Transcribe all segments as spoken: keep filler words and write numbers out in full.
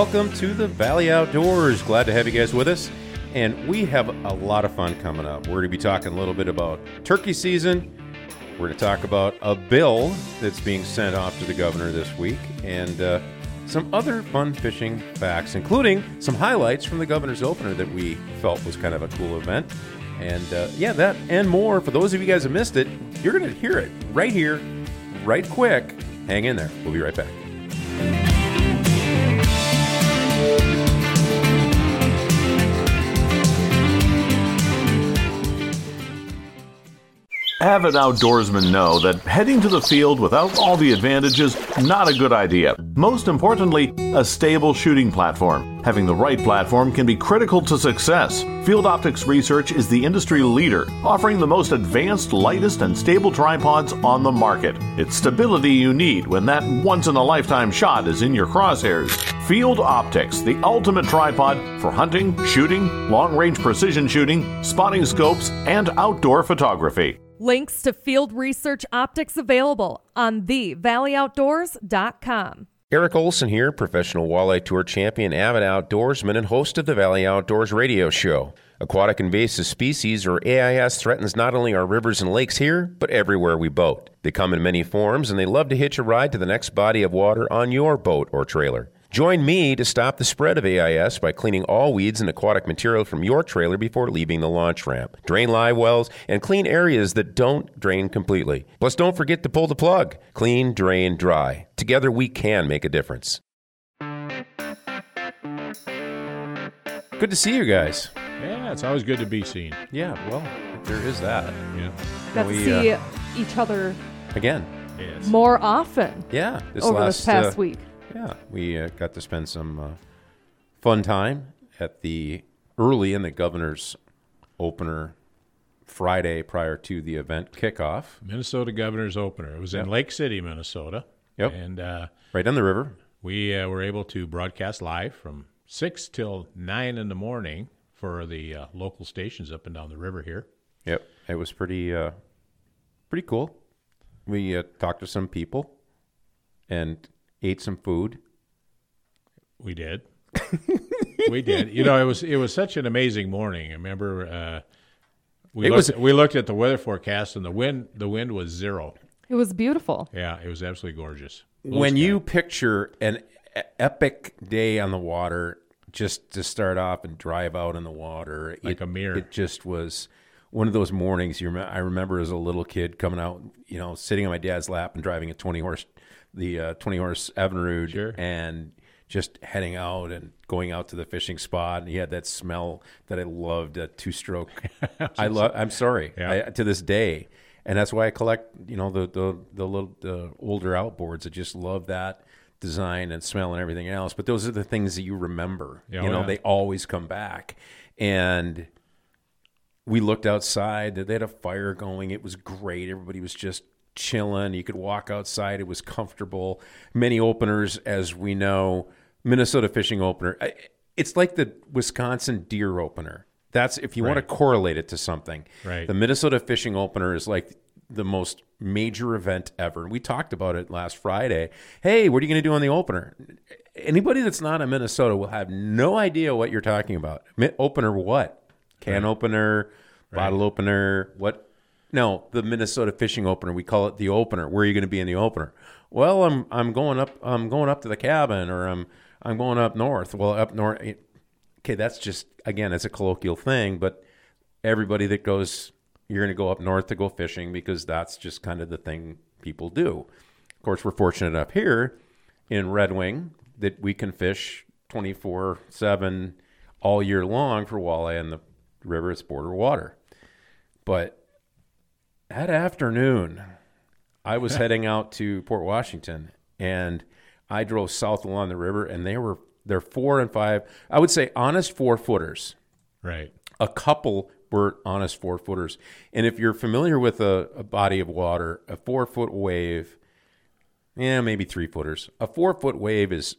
welcome to the Valley Outdoors. Glad to have you guys with us. And we have a lot of fun coming up. We're going to be talking a little bit about turkey season. We're going to talk about a bill that's being sent off to the governor this week and uh, some other fun fishing facts, including some highlights from the governor's opener that we felt was kind of a cool event. And uh, yeah, that and more. For those of you guys who missed it, you're going to hear it right here, right quick. Hang in there. We'll be right back. Avid outdoorsmen know that heading to the field without all the advantages, not a good idea. Most importantly, a stable shooting platform. Having the right platform can be critical to success. Field Optics Research is the industry leader, offering the most advanced, lightest, and stable tripods on the market. It's stability you need when that once-in-a-lifetime shot is in your crosshairs. Field Optics, the ultimate tripod for hunting, shooting, long-range precision shooting, spotting scopes, and outdoor photography. Links to Field Research Optics available on the valley outdoors dot com. Eric Olson here, professional walleye tour champion, avid outdoorsman, and host of the Valley Outdoors radio show. Aquatic invasive species, or A I S, threatens not only our rivers and lakes here, but everywhere we boat. They come in many forms, and they love to hitch a ride to the next body of water on your boat or trailer. Join me to stop the spread of A I S by cleaning all weeds and aquatic material from your trailer before leaving the launch ramp. Drain live wells and clean areas that don't drain completely. Plus, don't forget to pull the plug. Clean, drain, dry. Together, we can make a difference. Good to see you guys. Yeah, it's always good to be seen. Yeah, well, there is that. Yeah. Got we, to see uh, each other again. Yes. more often Yeah, this over last this past uh, week. Yeah, we uh, got to spend some uh, fun time at the early in the governor's opener Friday prior to the event kickoff. Minnesota Governor's Opener. It was Yep. in Lake City, Minnesota. Yep. And uh, Right on the river. we uh, were able to broadcast live from six till nine in the morning for the uh, local stations up and down the river here. Yep, it was pretty, uh, pretty cool. We uh, talked to some people and ate some food. We did. we did. You know, it was it was such an amazing morning. I remember uh, we It looked, was- we looked at the weather forecast, and the wind the wind was zero. It was beautiful. Yeah, it was absolutely gorgeous. Blue When sky. you picture an e- epic day on the water, just to start off and drive out in the water, Like it, a mirror. It just was one of those mornings. You remember, I remember as a little kid coming out, you know, sitting on my dad's lap and driving a twenty horse, the uh, twenty horse Evinrude, Sure. and just heading out and going out to the fishing spot. And he had that smell that I loved, a two stroke. I love. I'm sorry, Yeah. I, to this day. And that's why I collect, you know, the the the little the older outboards. I just love that design and smell and everything else. But those are the things that you remember. Yeah, you know, yeah. they always come back. And we looked outside. They had a fire going. It was great. Everybody was just chilling. You could walk outside. It was comfortable. Many openers, as we know, Minnesota fishing opener. I- It's like the Wisconsin deer opener. That's if you want to Right. correlate it to something. Right. The Minnesota fishing opener is like the most major event ever. We talked about it last Friday. Hey, what are you going to do on the opener? Anybody that's not in Minnesota will have no idea what you're talking about. Mi- Opener what? Can Right. opener, bottle Right. opener, what? No, the Minnesota fishing opener. We call it the opener. Where are you going to be in the opener? Well, I'm I'm going up I'm going up to the cabin, or I'm I'm going up north. Well, up north. Okay, that's just, again, it's a colloquial thing, but everybody that goes, you're going to go up north to go fishing because that's just kind of the thing people do. Of course, we're fortunate enough here in Red Wing that we can fish twenty-four seven all year long for walleye in the river. It's border water. But that afternoon, I was heading out to Port Washington, and I drove south along the river, and they were they're four and five. I would say honest four footers. Right. A couple were honest four footers, and if you're familiar with a, a body of water, a four foot wave, yeah, maybe three footers. A four foot wave is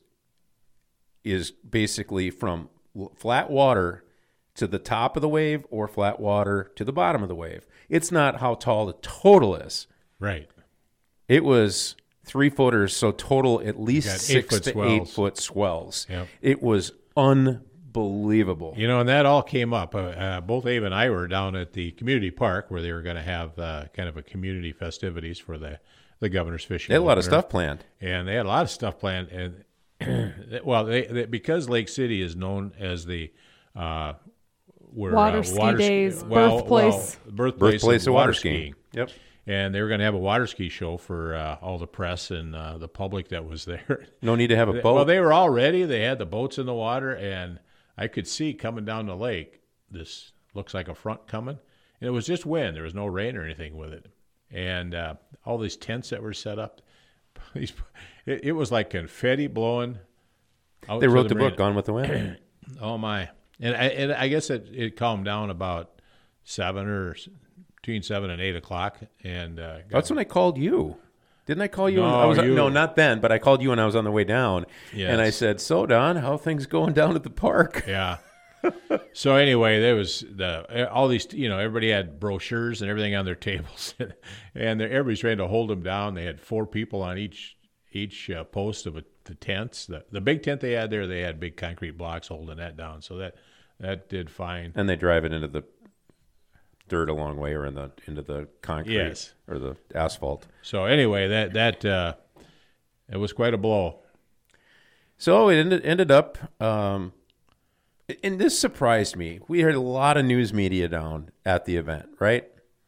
is basically from l- flat water to the top of the wave or flat water to the bottom of the wave. It's not how tall the total is. Right. It was three footers, so total at least got six eight-foot to swells. eight foot swells. Yep. It was unbelievable. You know, and that all came up. Uh, uh, both Abe and I were down at the community park where they were going to have uh, kind of a community festivities for the, the governor's fishing. They had a lot of opener. stuff planned. And they had a lot of stuff planned. And well, they, they, because Lake City is known as the uh, where, Water uh, ski water days, well, birthplace. well, birthplace, Birthplace of of water water skiing. skiing. Yep. And they were going to have a water ski show for uh, all the press and uh, the public that was there. No need to have a boat. Well, they were all ready. They had the boats in the water, and I could see coming down the lake, this looks like a front coming. And it was just wind. There was no rain or anything with it. And uh, all these tents that were set up, it, it was like confetti blowing out they to wrote the, marina. book, Gone with the Wind. Oh, my. And I, and I guess it, it calmed down about seven or between seven and eight o'clock. And uh, That's when I called you. Didn't I call you? No, when I was, you- no, not then, but I called you when I was on the way down. Yes. And I said, so, Don, how are things going down at the park? Yeah. So anyway, there was the all these, you know, everybody had brochures and everything on their tables, and everybody's trying to hold them down. They had four people on each each uh, post of a, the tents. The the big tent they had there, they had big concrete blocks holding that down. So that that did fine. And they drive it into the dirt a long way or in the into the concrete Yes. or the asphalt. So anyway, that that uh, it was quite a blow. So it ended, ended up, um, and this surprised me. We had a lot of news media down at the event, right?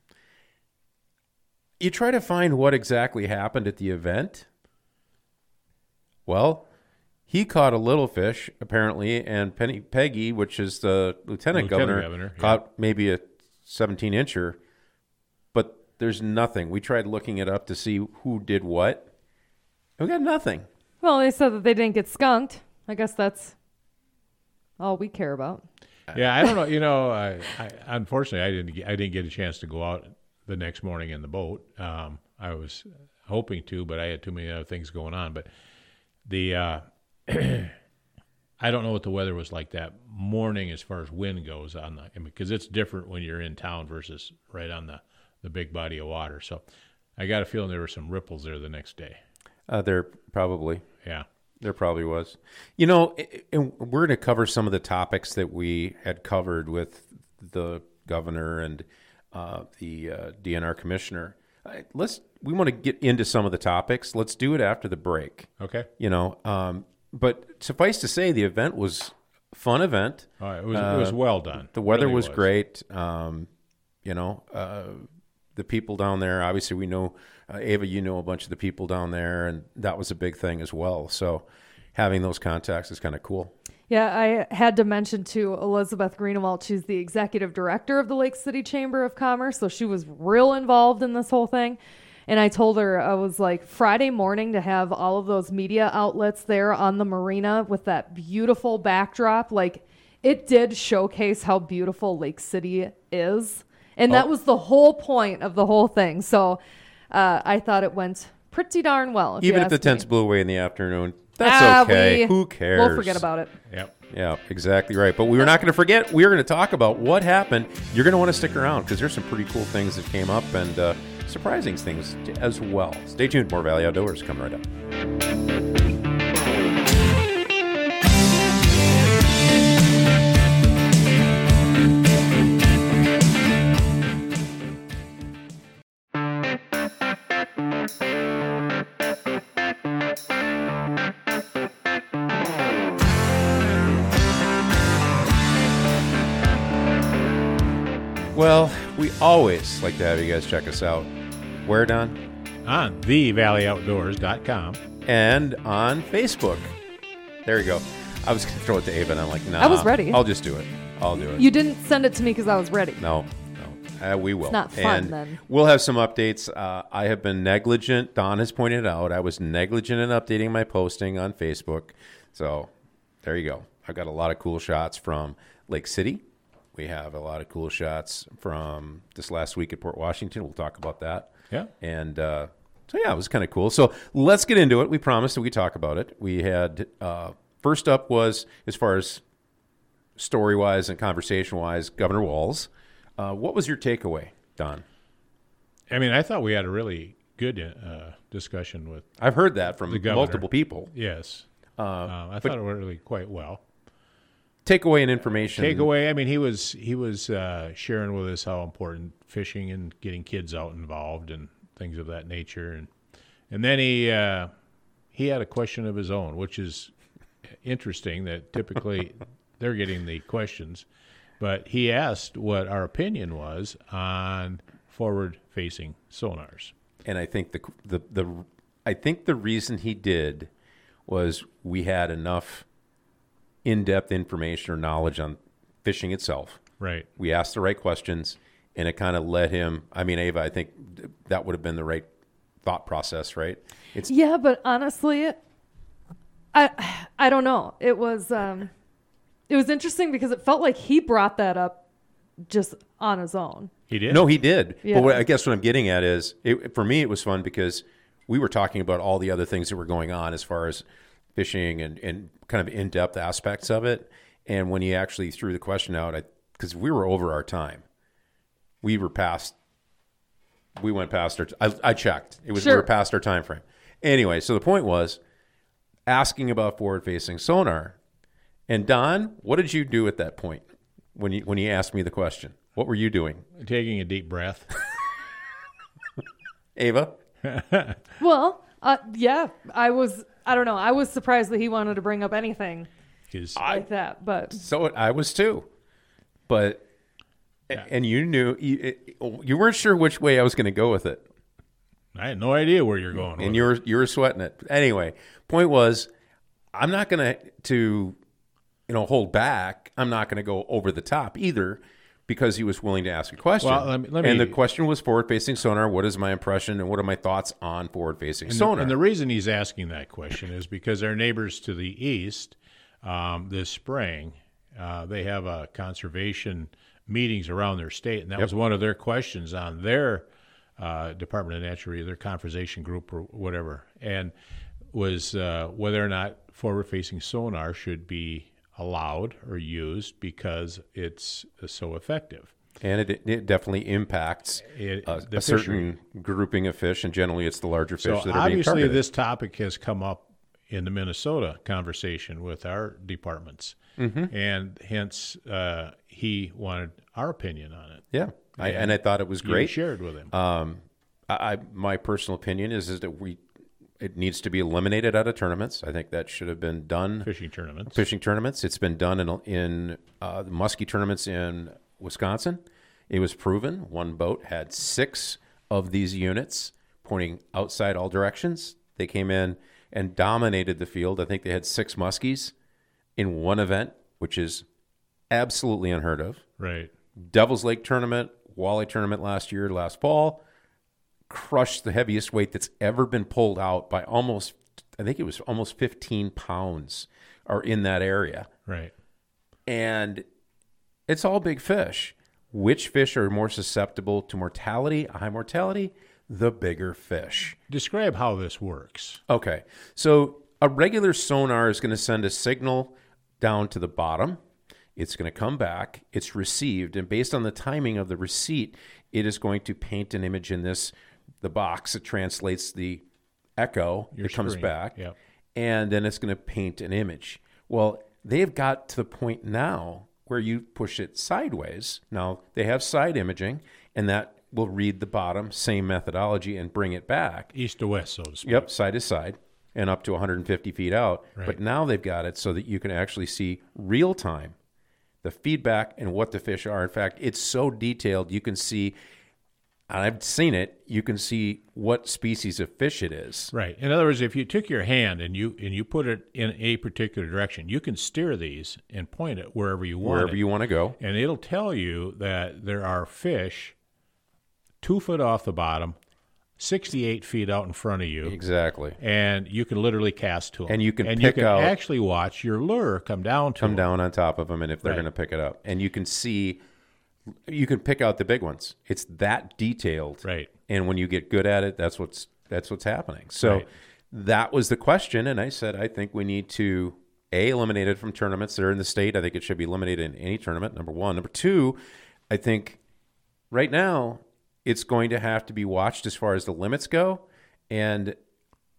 You try to find what exactly happened at the event. Well, he caught a little fish, apparently, and Penny Peggy, which is the lieutenant, Lieutenant governor, governor, yeah. caught maybe a seventeen-incher. But there's nothing. We tried looking it up to see who did what. We got nothing. Well, they said that they didn't get skunked. I guess that's all we care about. Yeah, I don't know. You know, I, I, unfortunately, I didn't. Get, I didn't get a chance to go out the next morning in the boat. Um, I was hoping to, but I had too many other things going on. But the uh, I don't know what the weather was like that morning as far as wind goes on the I mean, because it's different when you're in town versus right on the, the big body of water. So I got a feeling there were some ripples there the next day. Uh, there probably. Yeah. There probably was. You know, and we're going to cover some of the topics that we had covered with the governor and uh, the uh, D N R commissioner. Uh, let's. We want to get into some of the topics. Let's do it after the break. Okay. You know, um, but suffice to say, the event was a fun event. All right. It was it was well done. The weather Really was, great. Um, you know, uh, the people down there, obviously we know, uh, Ava, you know a bunch of the people down there, and that was a big thing as well. So having those contacts is kind of cool. Yeah, I had to mention to Elizabeth Greenewald, she's the executive director of the Lake City Chamber of Commerce, so she was real involved in this whole thing. And I told her, I was like, Friday morning to have all of those media outlets there on the marina with that beautiful backdrop, like it did showcase how beautiful Lake City is. And that Oh. was the whole point of the whole thing. So uh, I thought it went pretty darn well. If you Even if the ask me. tents blew away in the afternoon, that's Ah, okay. we- Who cares? We'll forget about it. Yep. Yeah, exactly right. But we were not going to forget. We are going to talk about what happened. You're going to want to stick around because there's some pretty cool things that came up and uh, surprising things as well. Stay tuned. More Valley Outdoors coming right up. Well, we always like to have you guys check us out. Where, Don? On the valley outdoors dot com. And on Facebook. There you go. I was going to throw it to Ava, and I'm like, nah. I was ready. I'll just do it. I'll do it. You didn't send it to me because I was ready. No, no. Uh, we will. It's not fun, and then. We'll have some updates. Uh, I have been negligent. Don has pointed out I was negligent in updating my posting on Facebook. So there you go. I've got a lot of cool shots from Lake City. We have a lot of cool shots from this last week at Port Washington. We'll talk about that. Yeah. And uh, so, yeah, it was kind of cool. So let's get into it. We promised that we talk about it. We had uh, first up was, as far as story-wise and conversation-wise, Governor Walz. Uh, what was your takeaway, Don? I mean, I thought we had a really good uh, discussion with. I've heard that from The governor. multiple people. Yes, Uh, um, I but thought it went really quite well. takeaway and information. Takeaway. I mean, he was he was uh, sharing with us how important fishing and getting kids out involved and things of that nature, and and then he uh, he had a question of his own, which is interesting. That typically they're getting the questions, but he asked what our opinion was on forward-facing sonars. And I think the the the I think the reason he did was we had enough in-depth information or knowledge on fishing itself. Right. We asked the right questions, and it kind of led him. I mean, Ava, I think that would have been the right thought process, right? It's Yeah, but honestly, I I don't know. It was um, it was interesting because it felt like he brought that up just on his own. He did. No, he did. Yeah. But what, I guess what I'm getting at is, it, for me, it was fun because we were talking about all the other things that were going on as far as fishing and, and kind of in-depth aspects of it. And when he actually threw the question out, because we were over our time, we were past, we went past our, I, I checked. It was, we Sure. were past our time frame. Anyway, so the point was asking about forward-facing sonar. And Don, what did you do at that point when you, when he asked me the question? What were you doing? Taking a deep breath. Ava? Well, uh, yeah, I was. I don't know. I was surprised that he wanted to bring up anything His, like that, but So I was too, but and you knew you, it, you weren't sure which way I was going to go with it, I had no idea where you're going. and with you it. were you were sweating it. Anyway, point was, I'm not going to to you know hold back. I'm not going to go over the top either, because he was willing to ask a question. Well, let me- let and me- the question was forward-facing sonar. What is my impression, and what are my thoughts on forward-facing And the, sonar? and the reason he's asking that question is because our neighbors to the east, um, this spring, uh, they have a conservation meetings around their state, and that was one of their questions on their uh, Department of Natural, their conservation group or whatever, and was uh, whether or not forward-facing sonar should be allowed or used because it's so effective. and it, it definitely impacts It- a, the a certain grouping of fish, and generally it's the larger fish So that are being obviously targeted. this topic has come up in the Minnesota conversation with our departments, Mm-hmm. and hence uh, he wanted our opinion on it. Yeah, I, and I thought it was You great. shared with him. Um, I, I my personal opinion is is that we it needs to be eliminated out of tournaments. I think that should have been done. Fishing tournaments. Fishing tournaments. It's been done in in uh, the muskie tournaments in Wisconsin. It was proven. One boat had six of these units pointing outside all directions. They came in and dominated the field. I think they had six muskies in one event, which is absolutely unheard of. Right. Devil's Lake tournament, Walleye tournament last year, last fall, crushed the heaviest weight that's ever been pulled out by almost, I think it was almost fifteen pounds are in that area. Right. And it's all big fish. Which fish are more susceptible to mortality, high mortality? The bigger fish. Describe how this works. Okay. So a regular sonar is going to send a signal down to the bottom. It's going to come back. It's received. And based on the timing of the receipt, it is going to paint an image in this, the box. It translates the echo Your that comes screen. back. Yep. And then it's going to paint an image. Well, they've got to the point now where you push it sideways. Now, they have side imaging, and that will read the bottom, same methodology, and bring it back. East to west, so to speak. Yep, side to side and up to one hundred fifty feet out. Right. But now they've got it so that you can actually see real time the feedback and what the fish are. In fact, it's so detailed you can see, and I've seen it, you can see what species of fish it is. Right. In other words, if you took your hand and you and you put it in a particular direction, you can steer these and point it wherever you want. Wherever it. you want to go. And it'll tell you that there are fish two foot off the bottom, sixty-eight feet out in front of you, Exactly. and you can literally cast to them. And you can and pick you can out- actually watch your lure come down to Come 'em. down on top of them, and if they're Right. going to pick it up. And you can see, you can pick out the big ones. It's that detailed. Right. And when you get good at it, that's what's that's what's happening. So Right. that was the question, and I said I think we need to a eliminate it from tournaments that are in the state. I think it should be eliminated in any tournament. Number one. Number two, I think right now it's going to have to be watched as far as the limits go, and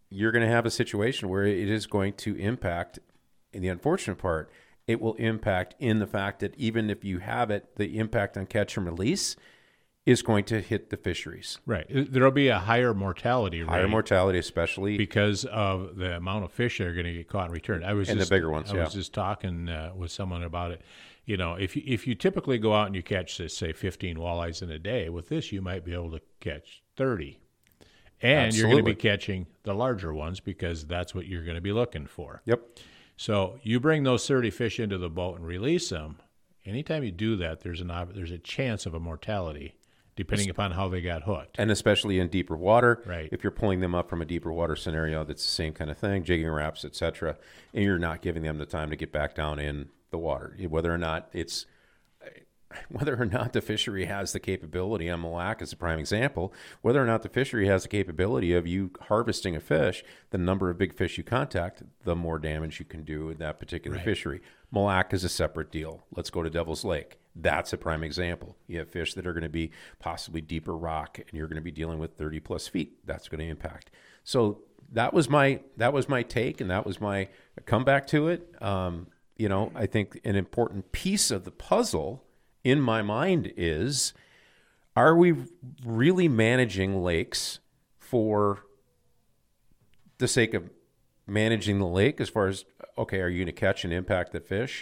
you're going to have a situation where it is going to impact. And the unfortunate part, it will impact in the fact that even if you have it, the impact on catch and release is going to hit the fisheries. Right. There'll be a higher mortality rate. Higher mortality, especially because of the amount of fish that are going to get caught and returned. I was and just, the bigger ones. I yeah. was just talking uh, with someone about it. You know, if you, if you typically go out and you catch, say, fifteen walleyes in a day, with this you might be able to catch thirty. And Absolutely. you're going to be catching the larger ones because that's what you're going to be looking for. Yep. So you bring those thirty fish into the boat and release them. Anytime you do that, there's an there's a chance of a mortality, depending upon how they got hooked. And especially in deeper water. Right. If you're pulling them up from a deeper water scenario, that's the same kind of thing, jigging wraps, et cetera, and you're not giving them the time to get back down in the water, whether or not it's whether or not the fishery has the capability, on Mille Lacs is a prime example, whether or not the fishery has the capability of you harvesting a fish, the number of big fish you contact, the more damage you can do in that particular Right. fishery. Mille Lacs is a separate deal. Let's go to Devil's Lake. That's a prime example. You have fish that are going to be possibly deeper rock, and you're going to be dealing with thirty plus feet. That's going to impact. So that was my that was my take, and that was my comeback to it. Um, you know, I think an important piece of the puzzle in my mind is, are we really managing lakes for the sake of managing the lake as far as, okay, are you going to catch and impact the fish?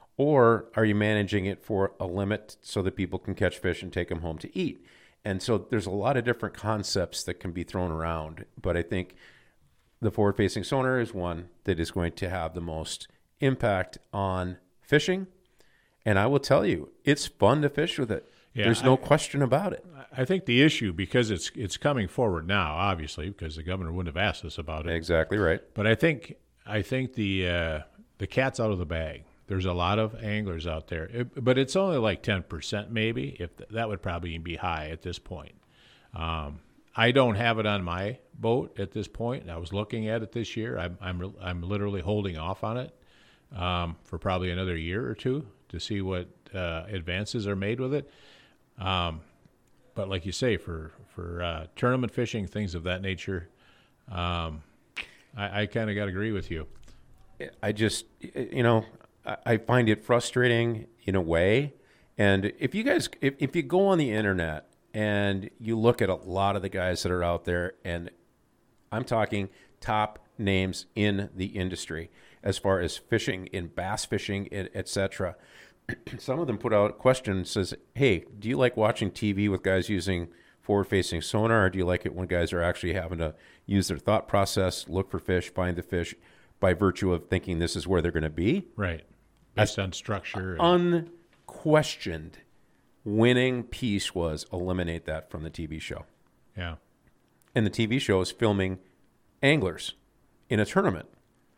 Or are you managing it for a limit so that people can catch fish and take them home to eat? And so there's a lot of different concepts that can be thrown around. But I think the forward-facing sonar is one that is going to have the most impact on fishing. And I will tell you, it's fun to fish with it. Yeah, There's no I- question about it. I think the issue, because it's it's coming forward now, obviously, because the governor wouldn't have asked us about it. Exactly right. But I think I think the uh, the cat's out of the bag. There's a lot of anglers out there, it, but it's only like ten percent maybe. If th- that would probably be high at this point. Um, I don't have it on my boat at this point. I was looking at it this year. I'm I'm I'm literally holding off on it um, for probably another year or two to see what uh, advances are made with it. Um, but like you say, for for uh, tournament fishing, things of that nature, um, I, I kind of got to agree with you. I just, you know, I I find it frustrating in a way. And if you guys, if, if you go on the internet and you look at a lot of the guys that are out there, and I'm talking top names in the industry as far as fishing, in bass fishing, et cetera, some of them put out a question that says, hey, do you like watching T V with guys using forward-facing sonar, or do you like it when guys are actually having to use their thought process, look for fish, find the fish, by virtue of thinking this is where they're going to be? Right. Based on structure. and- Unquestioned winning piece was eliminate that from the T V show. yeah. And the T V show is filming anglers in a tournament.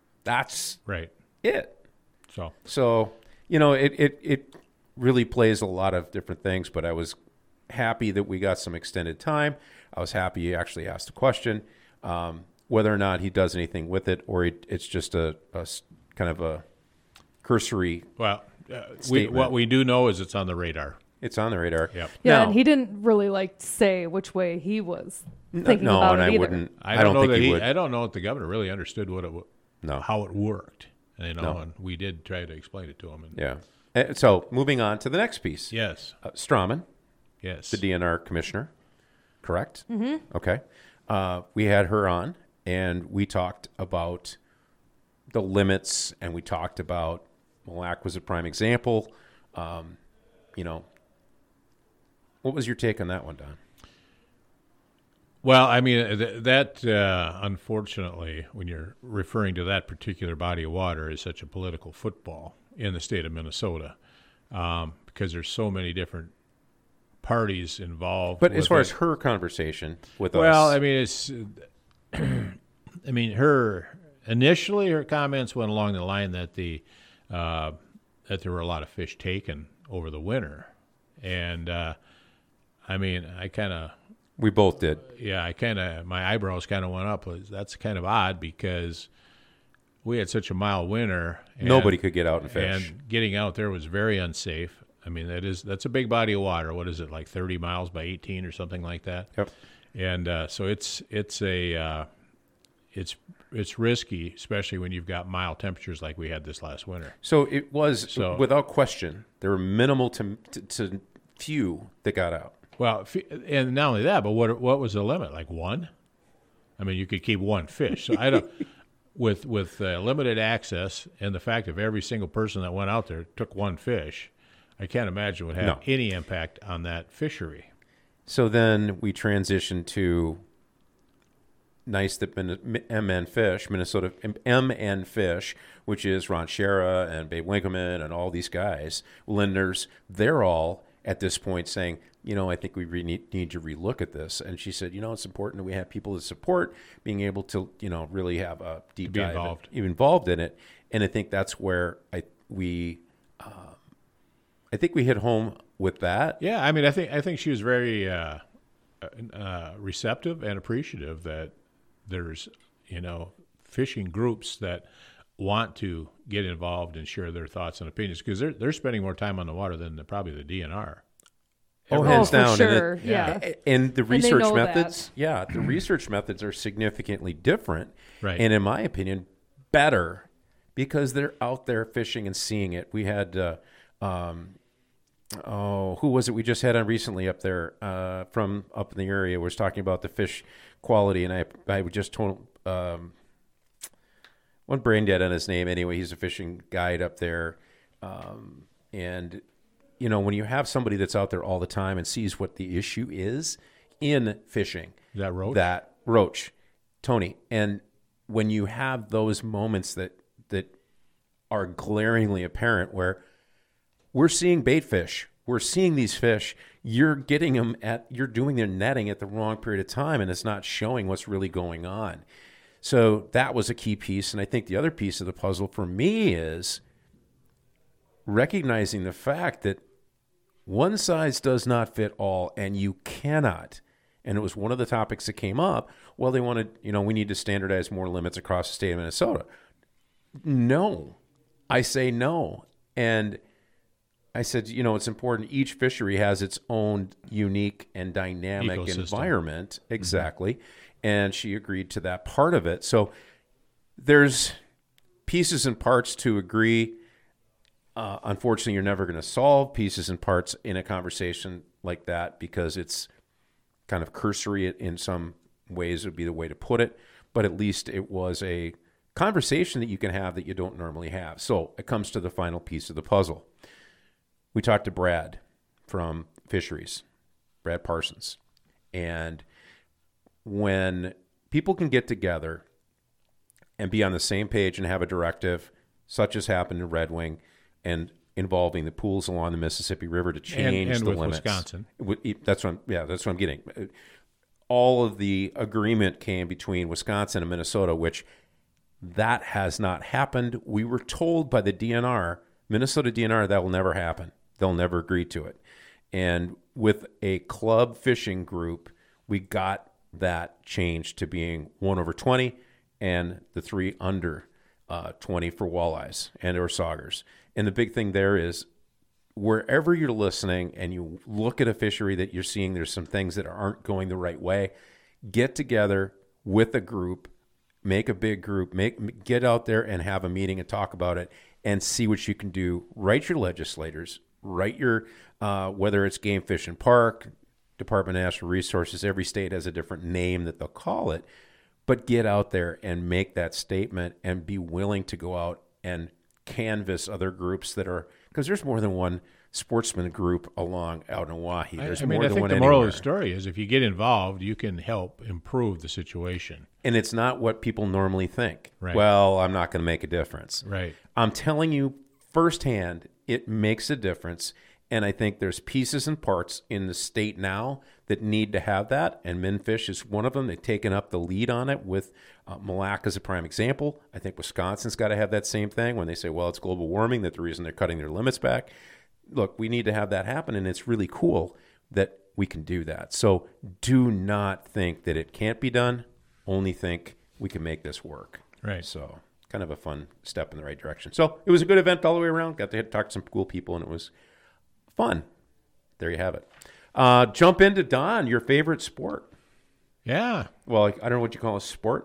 That's Right. it. So So, you know, it, it, it really plays a lot of different things, but I was happy that we got some extended time. I was happy he actually asked a question. Um, whether or not he does anything with it, or it, it's just a, a s- kind of a cursory, well, uh, we, Statement. what we do know is it's on the radar. it's on the radar. Yep. Yeah, Now- and he didn't really like say which way he was thinking no, about and it I either. wouldn't. I I don't, don't, know think that he he. would. I don't know if the governor really understood what it w- No. how it worked. You know, No. and we did try to explain it to him. And Yeah. Uh, So moving on to the next piece. Yes. Uh, Strawman, Yes. the D N R commissioner, correct? Mm-hmm. Okay. Uh, we had her on, and we talked about the limits, and we talked about Mille Lacs was a prime example. Um, you know, what was your take on that one, Don? Well, I mean, th- that, uh, unfortunately, when you're referring to that particular body of water, is such a political football in the state of Minnesota um, because there's so many different parties involved. But as with far it. as her conversation with Well, us, I mean, it's. I mean, her initially her comments went along the line that the uh, that there were a lot of fish taken over the winter, and uh, I mean, I kind of we both did. yeah, I kind of my eyebrows kind of went up. That's kind of odd because we had such a mild winter. And, Nobody could get out and fish. and getting out there was very unsafe. I mean, that is that's a big body of water. What is it, like thirty miles by eighteen or something like that? Yep. And uh, so it's it's a uh, it's it's risky, especially when you've got mild temperatures like we had this last winter. So it was, So- without question, there were minimal to, to, to few that got out. Well, f- and not only that, but what what was the limit? Like one? I mean, you could keep one fish. So I don't. With with uh, limited access and the fact of every single person that went out there took one fish, I can't imagine would have No. any impact on that fishery. So then we transitioned to nice that Min- M N Fish, Minnesota M N Fish, which is Ron Shera and Babe Winkleman and all these guys, lenders. They're all at this point saying, you know, I think we re- need, need to relook at this. And she said, you know, it's important that we have people to support being able to, you know, really have a deep be dive, involved. involved in it. And I think that's where I we, um, I think we hit home with that. Yeah, I mean, I think I think she was very uh, uh, receptive and appreciative that there's you know fishing groups that want to get involved and share their thoughts and opinions because they're they're spending more time on the water than the, probably the D N R. Oh, Oh, hands for down. And it- sure. Yeah. A- And the they research know that. methods, yeah, the research methods are significantly different. Right. And in my opinion, better because they're out there fishing and seeing it. We had, uh, um, oh, who was it we just had on recently up there uh, from up in the area was talking about the fish quality. And I, I would just told, um, one brain dead on his name. Anyway, he's a fishing guide up there. Um, and you know, when you have somebody that's out there all the time and sees what the issue is in fishing, Is that roach? that roach, Tony, and when you have those moments that that are glaringly apparent, where we're seeing bait fish, we're seeing these fish, you're getting them at, you're doing their netting at the wrong period of time, and it's not showing what's really going on. So that was a key piece, and I think the other piece of the puzzle for me is recognizing the fact that one size does not fit all, and you cannot. And it was one of the topics that came up. Well, they wanted, you know, we need to standardize more limits across the state of Minnesota. No, I say no. And I said, you know, it's important. Each fishery has its own unique and dynamic Ecosystem. environment. Exactly. Mm-hmm. And she agreed to that part of it. So there's pieces and parts to agree. Uh, unfortunately, you're never going to solve pieces and parts in a conversation like that because it's kind of cursory in some ways would be the way to put it. But at least it was a conversation that you can have that you don't normally have. So it comes to the final piece of the puzzle. We talked to Brad from Fisheries, Brad Parsons. And when people can get together and be on the same page and have a directive, such as happened in Red Wing, and involving the pools along the Mississippi River to change and, and the with limits. Wisconsin. With- That's what I'm, yeah, that's what I'm getting. All of the agreement came between Wisconsin and Minnesota, which that has not happened. We were told by the D N R, Minnesota D N R, that will never happen. They'll never agree to it. And with a club fishing group, we got that changed to being one over twenty and the three under uh, twenty for walleyes and or saugers. And the big thing there is wherever you're listening and you look at a fishery that you're seeing there's some things that aren't going the right way, get together with a group, make a big group, make get out there and have a meeting and talk about it and see what you can do. Write your legislators, write your, uh, whether it's Game Fish and Park, Department of Natural Resources, every state has a different name that they'll call it, but get out there and make that statement and be willing to go out and canvas other groups that are, because there's more than one sportsman group along out in Oahe. There's I mean, more I than think one the moral anywhere. of the story is if you get involved, you can help improve the situation. And it's not what people normally think. Right. Well, I'm not going to make a difference. Right. I'm telling you firsthand, it makes a difference. And I think there's pieces and parts in the state now that need to have that. And Minfish is one of them. They've taken up the lead on it with uh, Mille Lacs as a prime example. I think Wisconsin's got to have that same thing when they say, well, it's global warming, that the reason they're cutting their limits back. Look, we need to have that happen. And it's really cool that we can do that. So do not think that it can't be done. Only think we can make this work. Right. So kind of a fun step in the right direction. So it was a good event all the way around. Got to talk to some cool people, and it was fun. There you have it. Uh, jump into Don, your favorite sport. Yeah. Well, I don't know what you call a sport.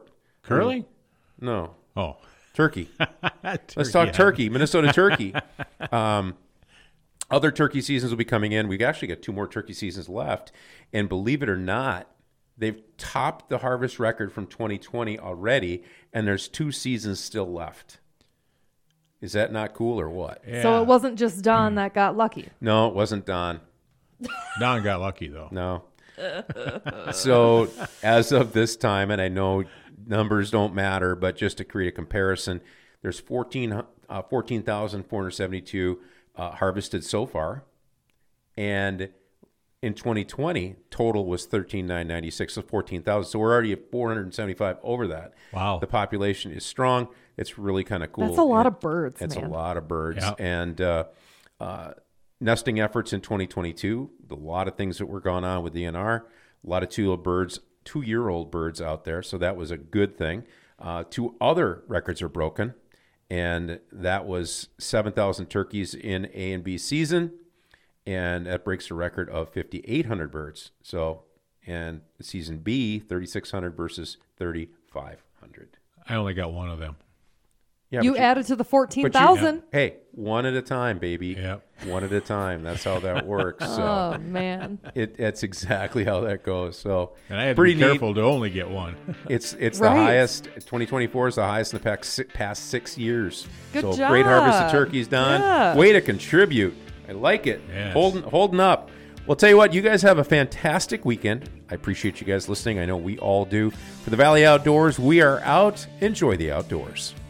Curling? No. Oh. Turkey. Turkey, Let's talk yeah. turkey, Minnesota turkey. Um, other turkey seasons will be coming in. We've actually got two more turkey seasons left. And believe it or not, they've topped the harvest record from twenty twenty already, and there's two seasons still left. Is that not cool or what? Yeah. So it wasn't just Don that got lucky. No, it wasn't Don. Don got lucky, though. No. So as of this time, and I know numbers don't matter, but just to create a comparison, there's fourteen, uh, fourteen thousand four hundred seventy-two uh, harvested so far. And in twenty twenty, total was thirteen thousand nine hundred ninety-six, so fourteen thousand. So we're already at four hundred seventy-five over that. Wow. The population is strong. It's really kind of cool. That's a lot And of birds, It's man. a lot of birds. Yeah. And uh, uh, nesting efforts in twenty twenty-two, a lot of things that were going on with D N R, a lot of two birds, two-year-old birds out there, so that was a good thing. Uh, two other records are broken, and that was seven thousand turkeys in A and B season, and that breaks a record of fifty-eight hundred birds. So, and season B, thirty-six hundred versus thirty-five hundred. I only got one of them. Yeah, You but added to the fourteen but you- thousand. Hey, one at a time, baby. Yep. One at a time. That's how that works. So Oh man. it, that's exactly how that goes. So And I had to pretty be careful to only get one. neat. It's it's the Right. highest. twenty twenty-four is the highest in the past six, past six years. Good so job. great harvest of turkeys done. Yeah. Way to contribute. I like it. Yes. Holding holding up. Well, tell you what, you guys have a fantastic weekend. I appreciate you guys listening. I know we all do. For the Valley Outdoors, we are out. Enjoy the outdoors.